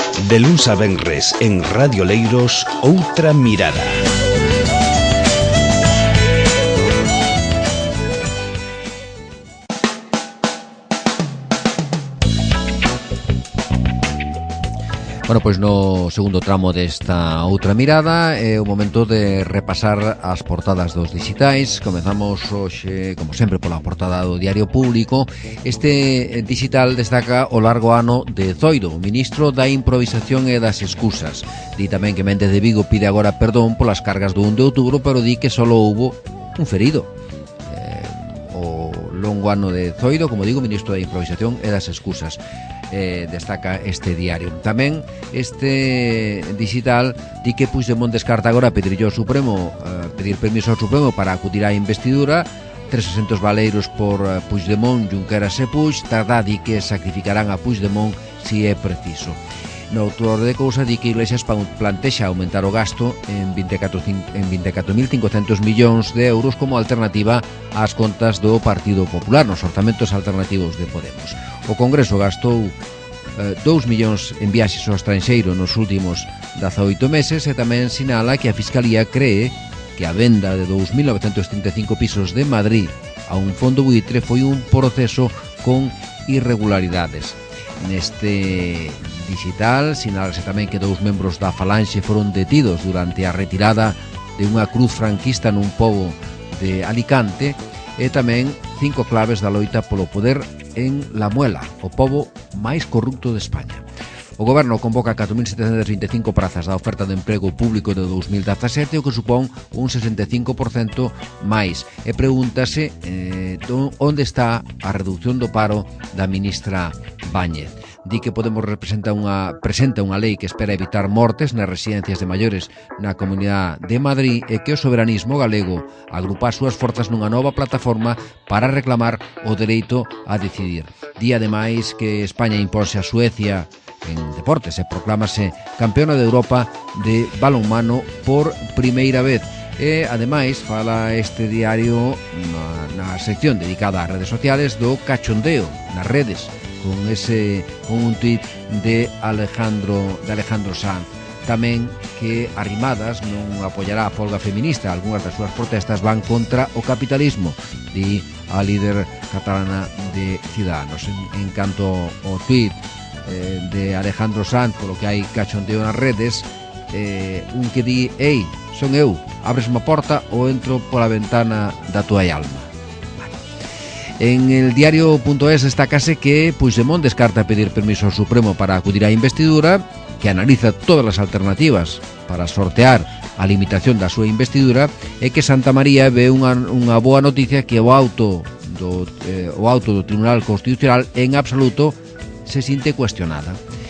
De luns a venres en Radio Leiros, Outra Mirada. Bueno, pois no segundo tramo desta Outra Mirada é o momento de repasar as portadas dos digitais. Comezamos hoxe, como sempre, pola portada do Diario Público. Este digital destaca o largo ano de Zoido, o ministro da improvisación e das excusas. Di tamén que Méndez de Vigo pide agora perdón polas cargas do 1 de outubro, pero di que só houbo un ferido. O longo ano de Zoido, como digo, ministro da improvisación e das excusas. Destaca este diario. Tamén este digital di que Puigdemont descarta agora pedir permiso ao Supremo para acudir á investidura. 300 baleiros por Puigdemont, Junqueras e Puig. Tardá di que sacrificarán a Puigdemont si é preciso. No autor de cousa di que Iglesias plantexa aumentar o gasto en 24.500 millóns de euros como alternativa ás contas do Partido Popular nos orzamentos alternativos de Podemos. O Congreso gastou 2 millóns en viaxes ao estranxeiro nos últimos 18 meses e tamén sinala que a Fiscalía cree que a venda de 2.935 pisos de Madrid a un fondo buitre foi un proceso con irregularidades. Neste digital sinálase tamén que 2 membros da Falanxe foron detidos durante a retirada de unha cruz franquista nun pobo de Alicante e tamén 5 claves da loita polo poder en La Muela, o pobo máis corrupto de España. O Goberno convoca 4.725 prazas da oferta de emprego público de 2017, o que supón un 65% máis. E pregúntase onde está a reducción do paro da ministra Báñez. Di que Podemos presenta unha lei que espera evitar mortes nas residencias de maiores na Comunidade de Madrid e que o soberanismo galego agrupa as súas forzas nunha nova plataforma para reclamar o dereito a decidir. Di ademais que España imponse a Suecia en deportes e proclámase campeona de Europa de balonmano por primeira vez. E ademais fala este diario na sección dedicada ás redes sociales do cachondeo nas redes con un tuit de Alejandro Sanz. Tamén que Arrimadas non apoiará a folga feminista. Algúnas das súas protestas van contra o capitalismo, di a líder catalana de Ciudadanos. En canto ao tuit de Alejandro Sanz, polo que hai cachondeo nas redes, un que di: ei, son eu, abres unha porta ou entro pola ventana da tua alma. En el diario.es destacase que Puigdemont descarta pedir permiso ao Supremo para acudir á investidura, que analiza todas as alternativas para sortear a limitación da súa investidura e que Santa María ve unha boa noticia que o auto do Tribunal Constitucional en absoluto se sinte cuestionada.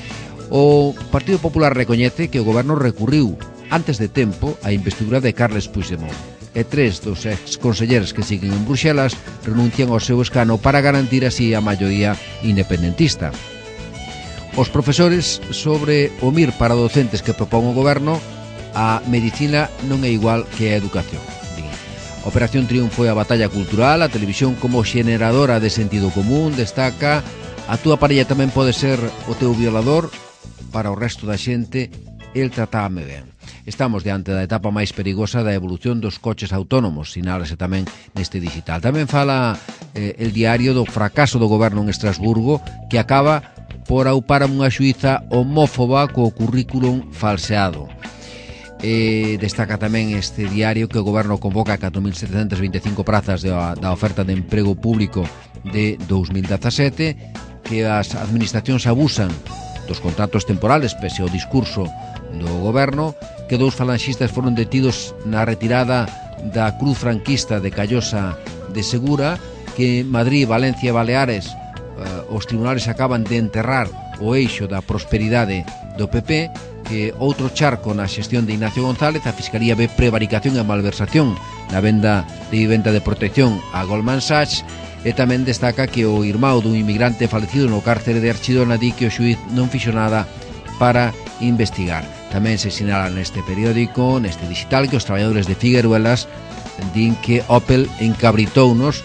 O Partido Popular recoñece que o Goberno recurriu antes de tempo a investidura de Carles Puigdemont e 3 dos exconselleros que siguen en Bruxelas renuncian ao seu escano para garantir así a maioría independentista. Os profesores sobre o MIR para docentes que propón o Goberno: a medicina non é igual que a educación. Operación Triunfo e a batalla cultural, a televisión como xeneradora de sentido común. Destaca: a túa parella tamén pode ser o teu violador, para o resto da xente el tratame ben. Estamos diante da etapa máis perigosa da evolución dos coches autónomos, sinálase tamén neste digital. Tamén fala el diario do fracaso do Goberno en Estrasburgo, que acaba por aupar a unha xuíza homófoba co currículum falseado. Destaca tamén este diario que o Goberno convoca 4.725 prazas da oferta de emprego público de 2017, que as administracións abusan dos contratos temporales pese ao discurso do Goberno, que 2 falanxistas foron detidos na retirada da cruz franquista de Callosa de Segura, que Madrid, Valencia e Baleares os tribunales acaban de enterrar o eixo da prosperidade do PP, que outro charco na xestión de Ignacio González. A Fiscalía ve prevaricación e malversación na venda de vivenda de protección a Goldman Sachs. E tamén destaca que o irmão dun inmigrante falecido no cárcere de Archidona di que o xuíz non fixo nada para investigar. Tamén se sinala neste periódico, neste digital, que os traballadores de Figueruelas din que Opel encabritounos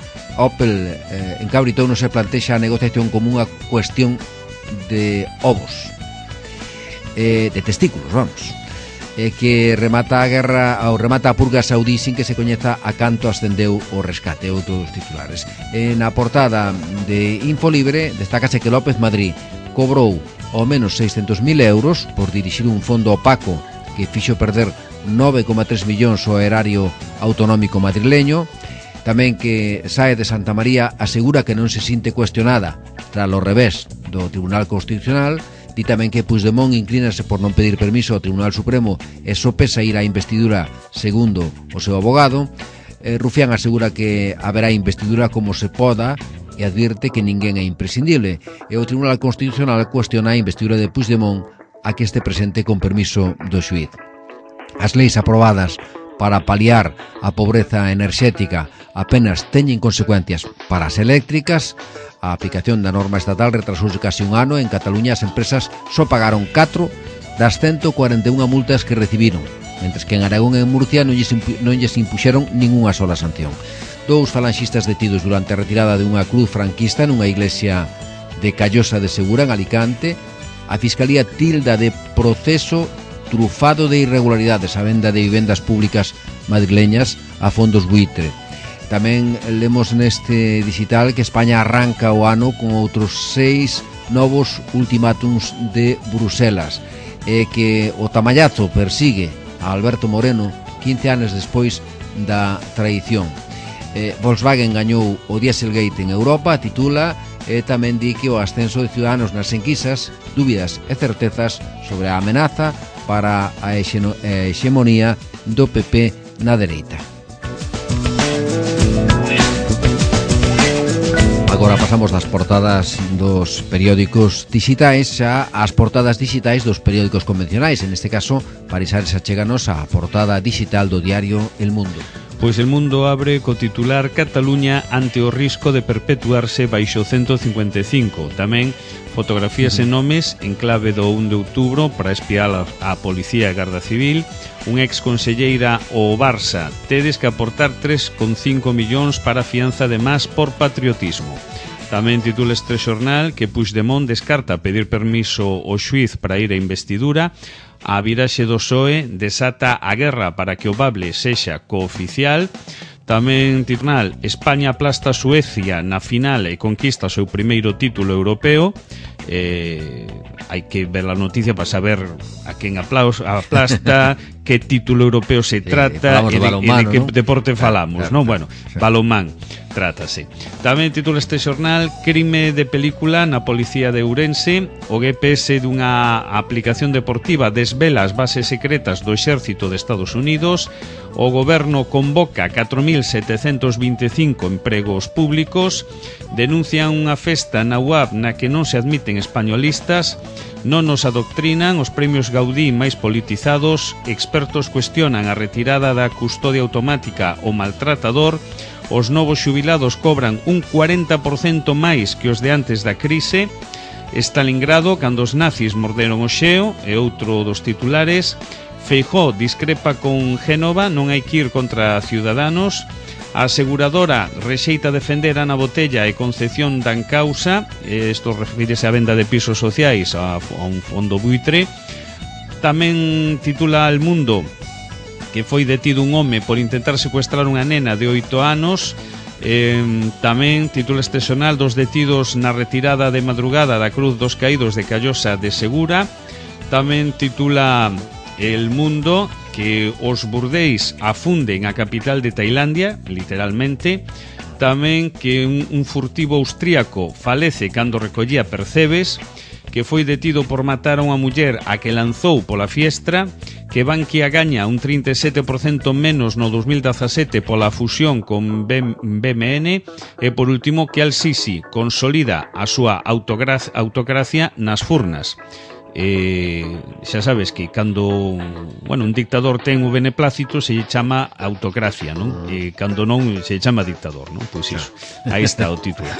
e plantexa a negociación como unha cuestión de ovos. de testículos, vamos, que remata a guerra ou remata a purga saudí sin que se coñeza a canto ascendeu o rescate, outro dos titulares. Na portada de Infolibre destácase que López Madrid cobrou ao menos 600.000 euros por dirixir un fondo opaco que fixo perder 9,3 millóns ao erario autonómico madrileño. Tamén que Sáez de Santa María asegura que non se sinte cuestionada tras o revés do Tribunal Constitucional. Di tamén que Puigdemont inclínase por non pedir permiso ao Tribunal Supremo e sopesa ir á investidura segundo o seu abogado. Rufián asegura que haberá investidura como se poda e advirte que ninguén é imprescindible. E o Tribunal Constitucional cuestiona a investidura de Puigdemont a que este presente con permiso do xuíz. As leis aprobadas para paliar a pobreza enerxética apenas teñen consecuencias para as eléctricas. A aplicación da norma estatal retrasouse casi un ano. En Cataluña as empresas só pagaron 4 das 141 multas que recibiron, mentres que en Aragón e en Murcia non lles impuxeron ningunha sola sanción. 2 falanxistas detidos durante a retirada de unha cruz franquista nunha iglesia de Callosa de Segura, en Alicante. A Fiscalía tilda de proceso trufado de irregularidades a venda de vivendas públicas madrileñas a fondos buitre. Tamén lemos neste digital que España arranca o ano con outros 6 novos ultimátums de Bruselas e que o tamallazo persigue a Alberto Moreno 15 anos despois da traición. Volkswagen gañou o Dieselgate en Europa, titula, e tamén di que o ascenso de Ciudadanos nas enquisas, dúbidas e certezas sobre a amenaza para a hexemonía do PP na dereita. Agora pasamos das portadas dos periódicos digitais xa ás portadas digitais dos periódicos convencionais. En este caso, Parisares achéganos á portada digital do diario El Mundo. Pois El Mundo abre co titular Cataluña ante o risco de perpetuarse baixo 155. Tamén fotografías e nomes en clave do 1 de outubro para espiar a Policía e Garda Civil. Un ex conselleira ao Barça. Tedes que aportar 3,5 millóns para fianza de más por patriotismo. Tamén titula este xornal que Puigdemont descarta pedir permiso ao xuíz para ir á investidura. A viraxe do PSOE desata a guerra para que o bable sexa cooficial. Tamén titula España aplasta a Suecia na final e conquista o seu primeiro título europeo. Hai que ver a noticia para saber a quen aplasta, que título europeo se trata e de que deporte falamos, non? Bueno, balonmán trátase. Tamén titula este xornal Crime de película na policía de Ourense. O GPS dunha aplicación deportiva desvela as bases secretas do exército de Estados Unidos. O goberno convoca 4.725 empregos públicos. Denuncian unha festa na UAB na que non se admiten españolistas. Non nos adoctrinan os premios Gaudí máis politizados. Expertos cuestionan a retirada da custodia automática ao maltratador. Os novos xubilados cobran un 40% máis que os de antes da crise. Stalingrado, cando os nazis morderon o xeo, é outro dos titulares. Feijóo discrepa con Génova, non hai que ir contra Ciudadanos. A aseguradora rexeita defender Ana Botella e Concepción dan causa. Isto refírese á venda de pisos sociais a un fondo buitre. Tamén titula El Mundo que foi detido un home por intentar secuestrar unha nena de 8 anos. Tamén titula este xornal dos detidos na retirada de madrugada da Cruz dos Caídos de Callosa de Segura. Tamén titula El Mundo que os burdeis afunden a capital de Tailandia, literalmente. Tamén que un furtivo austríaco falece cando recollía percebes, que foi detido por matar a unha muller a que lanzou pola fiestra, que Bankia gaña un 37% menos no 2017 pola fusión con BMN e, por último, que Al-Sisi consolida a súa autocracia nas furnas. Xa sabes que cando un dictador ten o beneplácito se lle chama autocracia, non? E cando non se lle chama dictador, non? Pois iso, aí está o titular.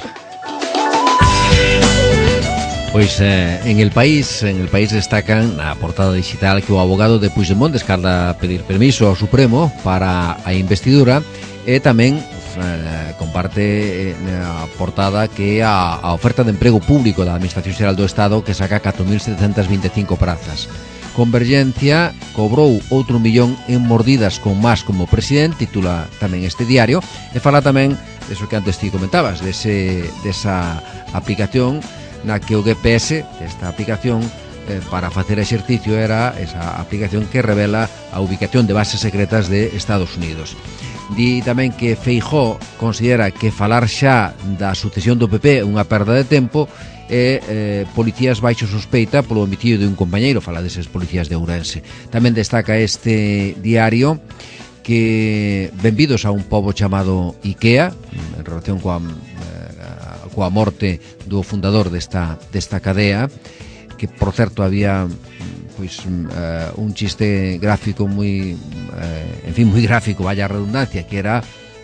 Pois en el país destacan na portada digital que o abogado de Puigdemont descarta pedir permiso ao Supremo para a investidura e tamén comparte a portada que a oferta de emprego público da Administración Xeral do Estado que saca 4.725 prazas. Convergencia cobrou outro millón en mordidas con Mas como presidente, titula tamén este diario, e fala tamén deso que antes ti comentabas, desa aplicación na que o GPS, esta aplicación para facer exercicio, era esa aplicación que revela a ubicación de bases secretas de Estados Unidos. Di tamén que Feijóo considera que falar xa da sucesión do PP é unha perda de tempo e policías baixo sospeita polo homicidio de un compañeiro, fala deses policías de Ourense. Tamén destaca este diario que benvidos a un pobo chamado IKEA en relación coa morte do fundador desta cadea, que por certo había un chiste gráfico moi moi gráfico, vaya redundancia, que era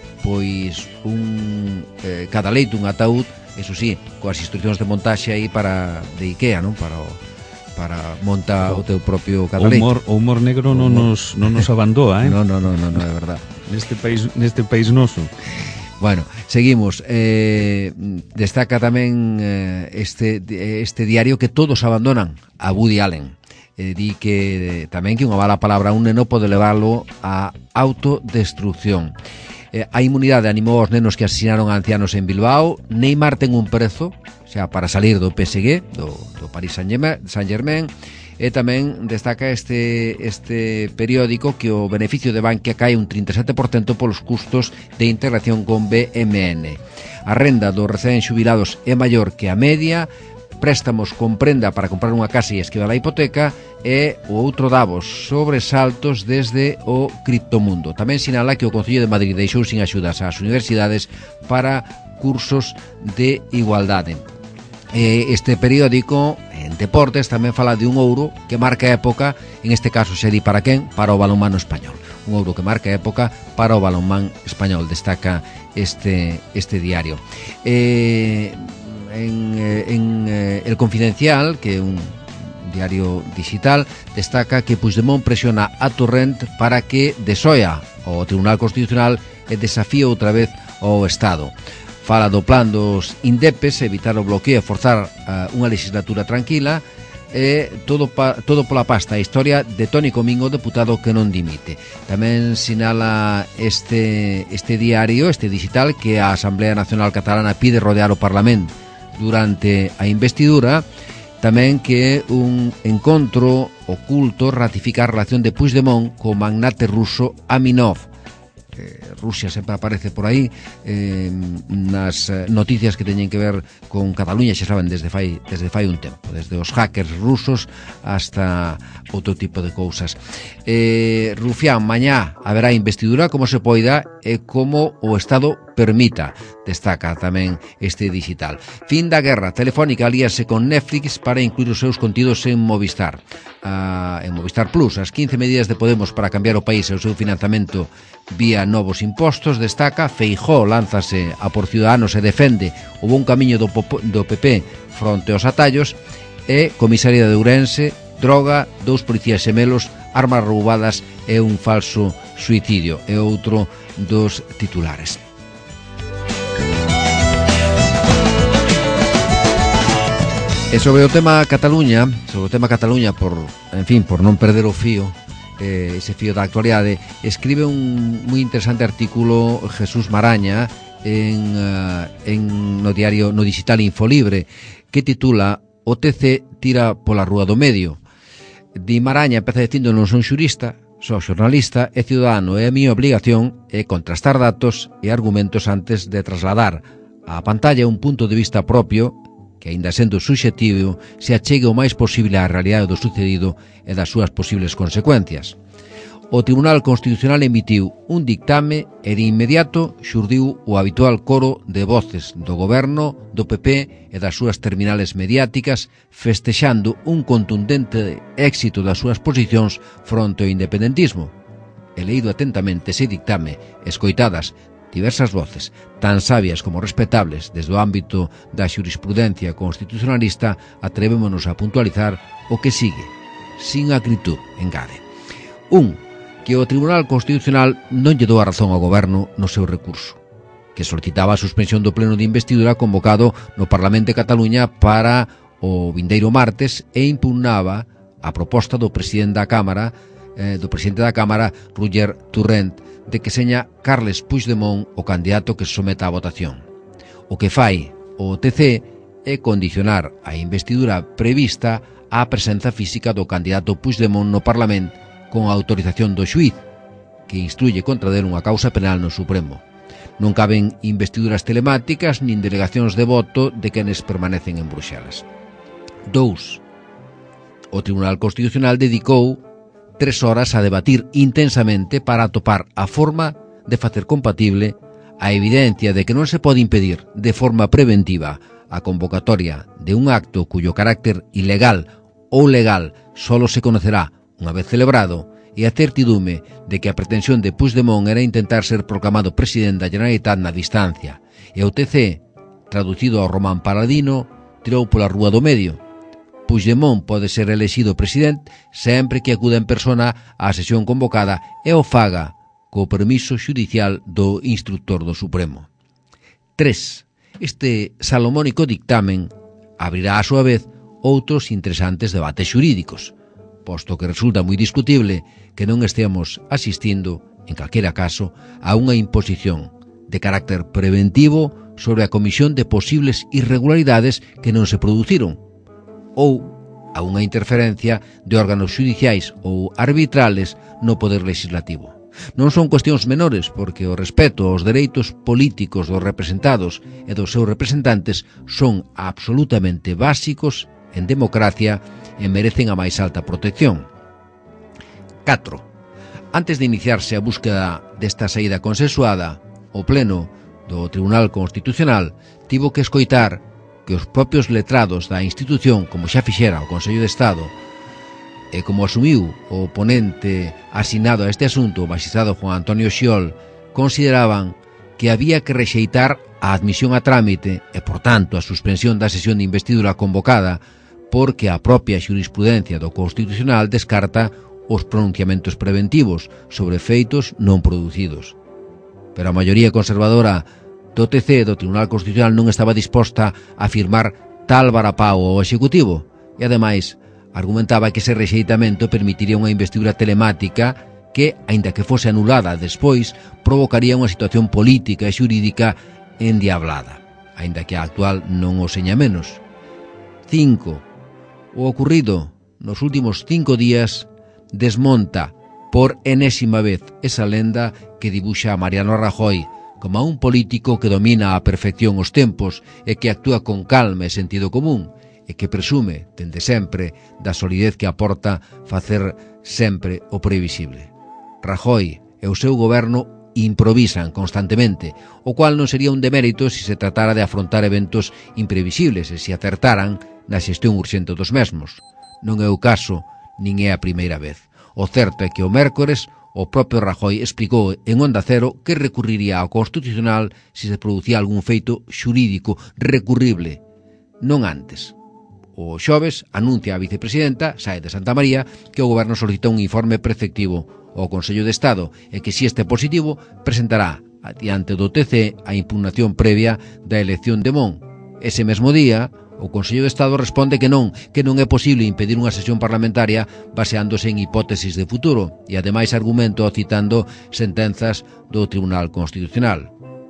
cada leito un ataúd, eso sí, coas instruccións de montaxe aí de IKEA, non? Para monta o teu propio cadaleito. O humor negro non nos abandoa, No, é verdad. Neste país noso. Bueno, seguimos. Destaca tamén este diario que todos abandonan a Woody Allen. Di que tamén que unha mala palabra a un neno pode levarlo a autodestrucción. A inmunidade animou aos nenos que asesinaron a ancianos en Bilbao. Neymar ten un prezo, xa para salir do PSG, do Paris Saint-Germain. E tamén destaca este periódico que o beneficio de Bankia cae un 37% polos custos de integración con BMN. A renda dos recén xubilados é maior que a media, préstamos con prenda para comprar unha casa e esquivar a hipoteca, e o outro Davos, sobresaltos desde o criptomundo. Tamén sinala que o Concello de Madrid deixou sin axudas ás universidades para cursos de igualdade. Este periódico en deportes tamén fala de un ouro que marca época, en este caso se di para quen? Para o balonmano español. Un ouro que marca época para o balonmán español, destaca este diario. En El Confidencial, que é un diario digital, destaca que Puigdemont presiona a Torrent para que desoia o Tribunal Constitucional e desafíe outra vez ao Estado. Fala do plan dos indepes, evitar o bloqueo e forzar unha legislatura tranquila, e todo pola pasta, a historia de Toni Comín, o deputado que non dimite. Tamén sinala este diario, este digital, que a Asamblea Nacional Catalana pide rodear o Parlamento durante a investidura. Tamén que un encontro oculto ratifica a relación de Puigdemont co magnate ruso Aminov. Rusia sempre aparece por aí nas noticias que teñen que ver con Cataluña, xa saben, desde fai un tempo, desde os hackers rusos hasta outro tipo de cousas. Rufián, mañá haberá investidura como se poida e como o Estado permita, destaca tamén este digital. Fin da guerra, Telefónica alíase con Netflix para incluir os seus contidos en Movistar. En Movistar Plus, as 15 medidas de Podemos para cambiar o país e o seu financiamento vía novos impostos, destaca. Feijóo lánzase a por Ciudadanos e defende o bon camiño do PP fronte aos atallos. E comisaría de Ourense, droga, 2 policías xemelos, armas roubadas e un falso suicidio. É outro dos titulares. E sobre o tema Cataluña, por non perder o fío, ese fío da actualidade, escribe un moi interesante artículo Jesús Maraña no diario, no digital Infolibre, que titula "O TC tira pola rúa do medio". Di Maraña, empeza dicindo: "Non son xurista, son xornalista e ciudadano, e a miña obligación é contrastar datos e argumentos antes de trasladar á pantalla un punto de vista propio que, aínda sendo subxectivo, se achegue o máis posible á realidade do sucedido e das súas posibles consecuencias". O Tribunal Constitucional emitiu un dictame e de inmediato xurdiu o habitual coro de voces do goberno, do PP e das súas terminales mediáticas, festexando un contundente éxito das súas posicións fronte ao independentismo. E leído atentamente ese dictame, escoitadas diversas voces, tan sabias como respetables desde o ámbito da xurisprudencia constitucionalista, atrevémonos a puntualizar o que sigue, sin acritud, engade. 1. Que o Tribunal Constitucional non lle dou a razón ao goberno no seu recurso. que solicitaba a suspensión do pleno de investidura convocado no Parlamento de Cataluña para o vindeiro martes e impugnaba a proposta do presidente da Cámara, Roger Torrent, de que seña Carles Puigdemont o candidato que se someta á votación. O que fai o TC é condicionar a investidura prevista á presenza física do candidato Puigdemont no Parlamento con a autorización do xuíz, que instruye contra del unha causa penal no Supremo. Non caben investiduras telemáticas nin delegacións de voto de quenes permanecen en Bruxelas. 2. O Tribunal Constitucional dedicou 3 horas a debatir intensamente para atopar a forma de facer compatible a evidencia de que non se pode impedir de forma preventiva a convocatoria de un acto cuyo carácter ilegal ou legal solo se conocerá unha vez celebrado, e a certidume de que a pretensión de Puigdemont era intentar ser proclamado presidente da Generalitat na distancia, e o TC, traducido ao román paladino, tirou pola rúa do medio. Puigdemont pode ser elexido presidente sempre que acuda en persona á sesión convocada e o faga co permiso xudicial do instructor do Supremo. 3. Este salomónico dictamen abrirá a súa vez outros interesantes debates xurídicos, posto que resulta moi discutible que non esteamos asistindo, en calquera caso, a unha imposición de carácter preventivo sobre a comisión de posibles irregularidades que non se produciron, ou a unha interferencia de órganos xudiciais ou arbitrales no poder legislativo. Non son cuestións menores, porque o respeto aos dereitos políticos dos representados e dos seus representantes son absolutamente básicos en democracia e merecen a máis alta protección. 4. Antes de iniciarse a búsqueda desta saída consensuada, o Pleno do Tribunal Constitucional tivo que escoitar que os propios letrados da institución, como xa fixera o Consello de Estado, e como asumiu o ponente asignado a este asunto, o magistrado Juan Antonio Xiol, consideraban que había que rexeitar a admisión a trámite e, por tanto, a suspensión da sesión de investidura convocada, porque a propia xurisprudencia do Constitucional descarta os pronunciamentos preventivos sobre feitos non producidos. Pero a maioría conservadora do TC do Tribunal Constitucional non estaba disposta a firmar tal varapao ao Executivo e, ademais, argumentaba que ese rexeitamento permitiría unha investidura telemática que, aínda que fose anulada despois, provocaría unha situación política e xurídica endiablada, aínda que a actual non o seña menos. 5. O ocurrido nos últimos 5 días desmonta por enésima vez esa lenda que dibuxa a Mariano Rajoy como a un político que domina a perfección os tempos e que actúa con calma e sentido común e que presume, dende sempre, da solidez que aporta facer sempre o previsible. Rajoy e o seu goberno improvisan constantemente, o cual non sería un demérito se se tratara de afrontar eventos imprevisibles e se acertaran na xestión urxente dos mesmos. Non é o caso, nin é a primeira vez. O certo é que o mércores o propio Rajoy explicou en Onda Cero que recurriría ao Constitucional se se producía algún feito xurídico recurrible, non antes. O xoves anuncia a vicepresidenta, Sáenz de Santamaría, que o goberno solicita un informe preceptivo ao Consello de Estado e que, se este é positivo, presentará adiante do TC a impugnación previa da elección de Mon. Ese mesmo día, o Consello de Estado responde que non é posible impedir unha sesión parlamentaria baseándose en hipótesis de futuro e, ademais, argumento citando sentenzas do Tribunal Constitucional.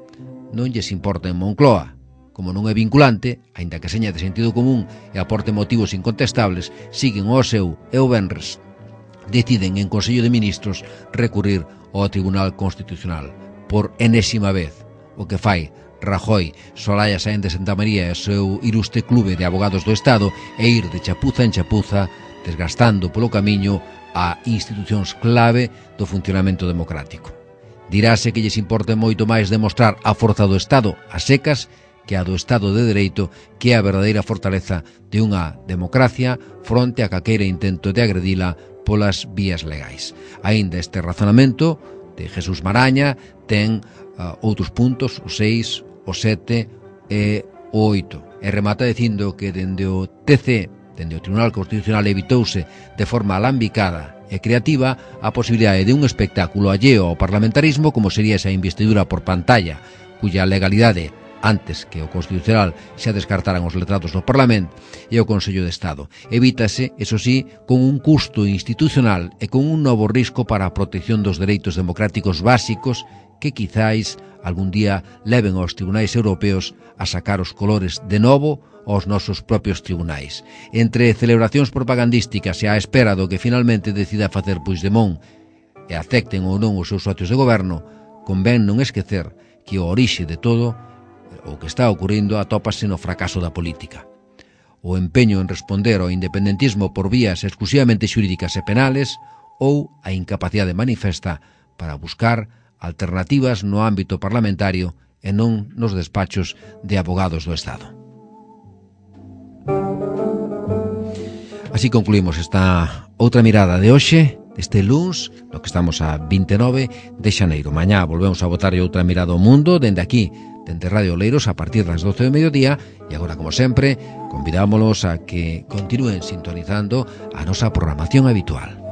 Non lles importa en Moncloa. Como non é vinculante, aínda que seña de sentido común e aporte motivos incontestables, siguen o seu e o venres deciden en Consello de Ministros recurrir ao Tribunal Constitucional por enésima vez, o que fai Rajoy, Soraya Sáenz de Santamaría e o seu ilustre clube de abogados do Estado e ir de chapuza en chapuza, desgastando polo camiño a institucións clave do funcionamento democrático. Dirase que lles importa moito máis demostrar a forza do Estado a secas que a do Estado de Dereito, que é a verdadeira fortaleza de unha democracia fronte a calqueira intento de agredila polas vías legais. Aínda este razonamento de Jesús Maraña ten outros puntos, o 6, o 7 e o 8. E remata dicindo que dende o TC, dende o Tribunal Constitucional, evitouse de forma alambicada e creativa a posibilidade de un espectáculo alleo ao parlamentarismo como sería esa investidura por pantalla cuya legalidade antes que o Constitucional xa descartaran os letrados no Parlamento e o Consello de Estado. Evítase, eso sí, con un custo institucional e con un novo risco para a protección dos dereitos democráticos básicos que quizáis algún día leven aos tribunais europeos a sacar os colores de novo aos nosos propios tribunais. Entre celebracións propagandísticas e á espera do que finalmente decida facer Puigdemont e acepten ou non os seus socios de goberno, convén non esquecer que o orixe de todo o que está ocurrindo atópase no fracaso da política. O empeño en responder ao independentismo por vías exclusivamente xurídicas e penales ou a incapacidade manifesta para buscar alternativas no ámbito parlamentario e non nos despachos de abogados do Estado. Así concluímos esta outra mirada de hoxe, este luns, no que estamos a 29 de xaneiro. Mañá volvemos a botarlle outra mirada ao mundo dende aquí, dende Radio Oleiros a partir das 12 do mediodía e agora, como sempre, convidámolos a que continúen sintonizando a nosa programación habitual.